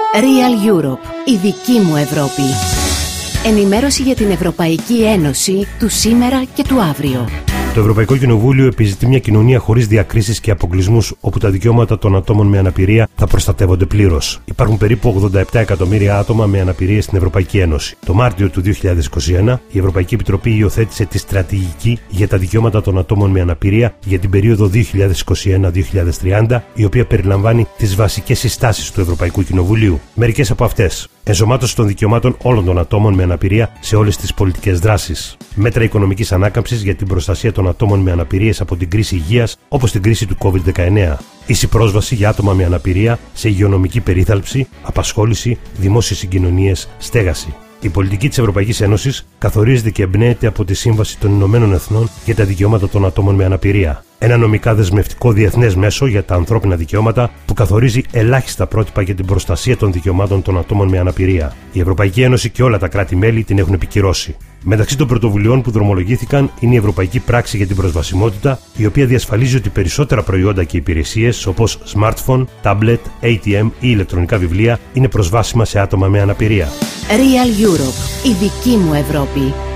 Real Europe, η δική μου Ευρώπη. Ενημέρωση για την Ευρωπαϊκή Ένωση του σήμερα και του αύριο. Το Ευρωπαϊκό Κοινοβούλιο επιζητεί μια κοινωνία χωρίς διακρίσεις και αποκλεισμούς, όπου τα δικαιώματα των ατόμων με αναπηρία θα προστατεύονται πλήρως. Υπάρχουν περίπου 87 εκατομμύρια άτομα με αναπηρία στην Ευρωπαϊκή Ένωση. Το Μάρτιο του 2021, η Ευρωπαϊκή Επιτροπή υιοθέτησε τη στρατηγική για τα δικαιώματα των ατόμων με αναπηρία για την περίοδο 2021-2030, η οποία περιλαμβάνει τις βασικές συστάσεις του Ευρωπαϊκού Κοινοβουλίου. Μερικές από αυτές: ενσωμάτωση των δικαιωμάτων όλων των ατόμων με αναπηρία σε όλες τις πολιτικές δράσεις. Μέτρα οικονομικής ανάκαμψης για την προστασία των ατόμων με αναπηρίες από την κρίση υγείας, όπως την κρίση του COVID-19. Ίση πρόσβαση για άτομα με αναπηρία σε υγειονομική περίθαλψη, απασχόληση, δημόσιες συγκοινωνίες, στέγαση. Η πολιτική της Ευρωπαϊκής Ένωσης καθορίζεται και εμπνέεται από τη Σύμβαση των Ηνωμένων Εθνών για τα δικαιώματα των ατόμων με αναπηρία. Ένα νομικά δεσμευτικό διεθνές μέσο για τα ανθρώπινα δικαιώματα που καθορίζει ελάχιστα πρότυπα για την προστασία των δικαιωμάτων των ατόμων με αναπηρία. Η Ευρωπαϊκή Ένωση και όλα τα κράτη-μέλη την έχουν επικυρώσει. Μεταξύ των πρωτοβουλειών που δρομολογήθηκαν είναι η Ευρωπαϊκή Πράξη για την Προσβασιμότητα, η οποία διασφαλίζει ότι περισσότερα προϊόντα και υπηρεσίες όπως smartphone, tablet, ATM ή ηλεκτρονικά βιβλία είναι προσβάσιμα σε άτομα με αναπηρία. Real Europe, η δική μου Ευρώπη.